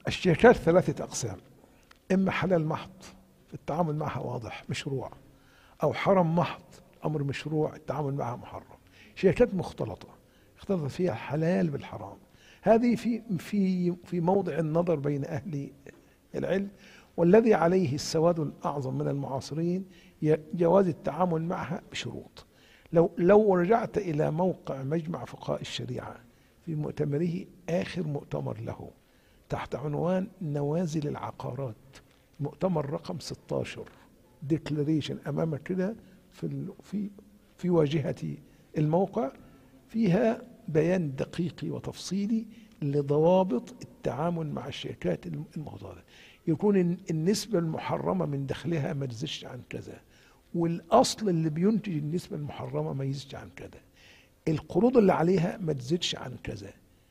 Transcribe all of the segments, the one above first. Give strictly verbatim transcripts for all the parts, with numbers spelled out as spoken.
الشركات ثلاثة أقسام: إما حلال محض التعامل معها واضح مشروع، أو حرام محض أمر مشروع التعامل معها محرم. شركات مختلطة اختلط فيها الحلال بالحرام، هذه في في في موضع النظر بين أهل العلم، والذي عليه السواد الأعظم من المعاصرين جواز التعامل معها بشروط. لو لو رجعت إلى موقع مجمع فقهاء الشريعة في مؤتمره آخر مؤتمر له تحت عنوان نوازل العقارات، مؤتمر رقم ستة عشر، ديكلاريشن أمامك كده في في في واجهة الموقع، فيها بيان دقيق وتفصيلي لضوابط التعامل مع الشركات المختلطة. يكون النسبة المحرمة من دخلها ما تزيدش عن كذا، والأصل اللي بينتج النسبة المحرمة ما يزيدش عن كذا، القروض اللي عليها ما تزيدش عن كذا،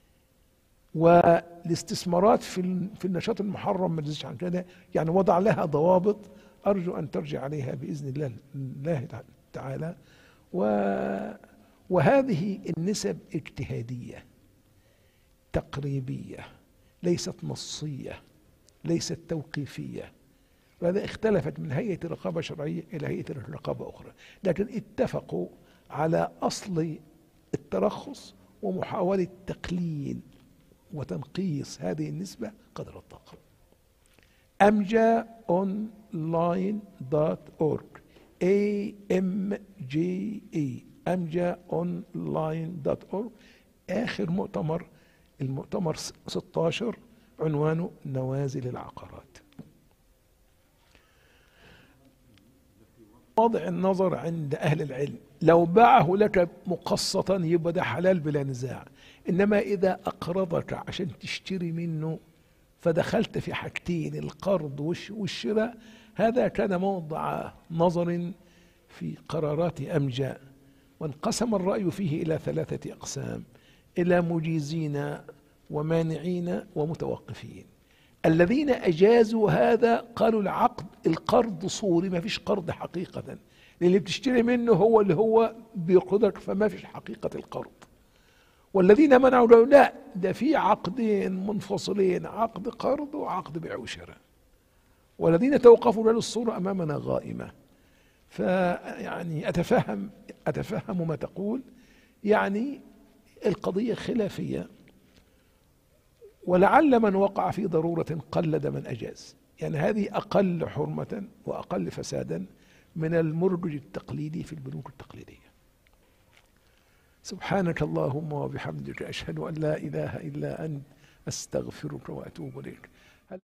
والاستثمارات في في النشاط المحرم ما تزيدش عن كذا. يعني وضع لها ضوابط أرجو أن ترجع عليها بإذن الله الله تعالى. وهذه النسب اجتهادية تقريبية، ليست نصية، ليست توقيفية، وهذا اختلفت من هيئة الرقابة الشرعية إلى هيئة الرقابة أخرى، لكن اتفقوا على أصل الترخص ومحاولة تقليل وتنقيص هذه النسبة قدر الطاقة. أمجا أونلاين دوت أورج A M J A أمجا أونلاين دوت أورج. آخر مؤتمر المؤتمر ستة عشر عنوانه نوازل العقارات. واضع النظر عند أهل العلم، لو باعه لك مقسطا يبقى ده حلال بلا نزاع، إنما إذا أقرضك عشان تشتري منه فدخلت في حاجتين، القرض والشراء، هذا كان موضع نظر في قرارات أمجا، وانقسم الرأي فيه إلى ثلاثة أقسام: إلى مجيزين ومانعين ومتوقفين. الذين أجازوا هذا قالوا العقد القرض صوري، ما فيش قرض حقيقة، اللي بتشتري منه هو اللي هو بيقرضك، فما فيش حقيقة القرض. والذين منعوا قالوا لا، ده في عقدين منفصلين، عقد قرض وعقد بيع وشراء. والذين توقفوا قالوا الصورة أمامنا غائمة. فيعني أتفهم أتفهم ما تقول، يعني القضية خلافية، ولعل من وقع في ضرورة قلد من أجاز. يعني هذه أقل حرمة وأقل فسادا من المرجج التقليدي في البنوك التقليدية. سبحانك اللهم وبحمدك أشهد أن لا إله إلا أنت أستغفرك وأتوب إليك.